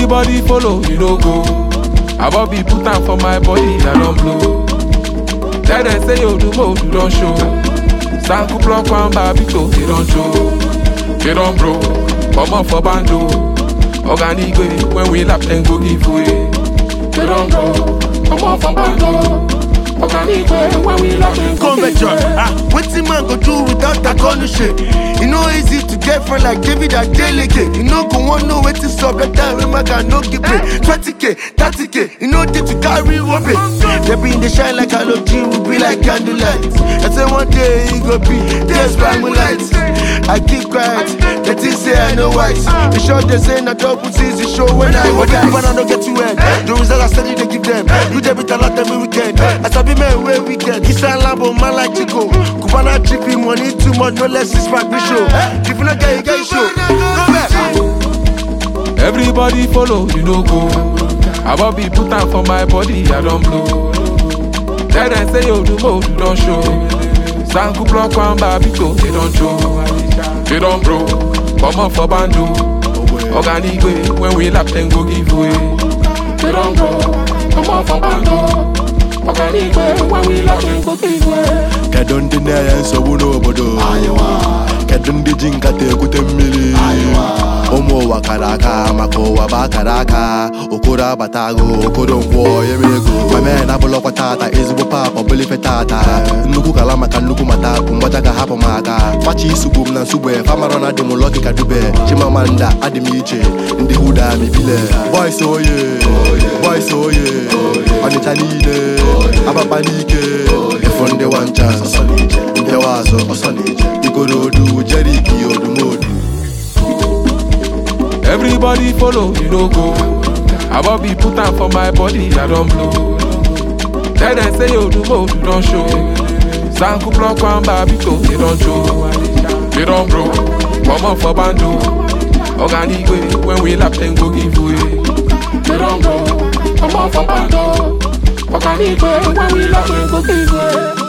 Everybody follow, you no go. I be put out for my body, I don't blow. Tell them say you do more, you don't show. Sanku block one babito, they don't show. They don't bro, come on for bando. Organic way, when we lap and go give way. They don't bro, come on for bando. Organic way, when we lap and go give way. What's the man go do without that corner shit? You know easy to get friend like David and delegate. You know go one know where to stop that time when my guy no get paid. 20k, 30k, you know they to carry rubbish. They be in the shine like halogen, we be like candlelight. I say one day it go be, there's bright lights. I keep quiet, they think say I know wise. The show they say na double season show when I was die. When I don't get to end, the results I steady they give them. You debit a lot every weekend. I sabi man where weekend. He say Lambo man like Chico. Cubana tripping money too much, no less is my show. If you not get it, get show. Go back. Everybody follow, you no go. I be put out for my body, I don't blow. Tell them say you do more, you don't show. Sanku block one babito, they don't show. They don't bro, come on for bando. Organic way, when we lap and go give way. They don't bro, come on for bando. Organic way, when we lap and go give way. Kadon dinaya so no bodo. Kadon di jinka te kutemili. Omo wakaraka, mako wabakaraka. Okura batago, okoro mpo yemego. Mame na bolo kwa tata, ezubo papa, boli fetata. Nuku kalama kanuku matapu, mwataka hapo maka. Fachi subum na subwe, famarona demo loki kadube. Chimamanda, adimiche, ndi huda mibile. Boys oye, boys oye. Anitanide, abapanike. Efonde one chance, ndewazo, osanije. Ikorodu, jeriki, odumodu. Everybody follow, you no go. I be put out for my body, I don't blow. Tell them say you do more, you don't show. Sanku block one babito, they don't show. They don't bro, come on for bando. Organic way, when we lap and go give way. They don't bro, come on for bando. Organic way, when we lap and go give way.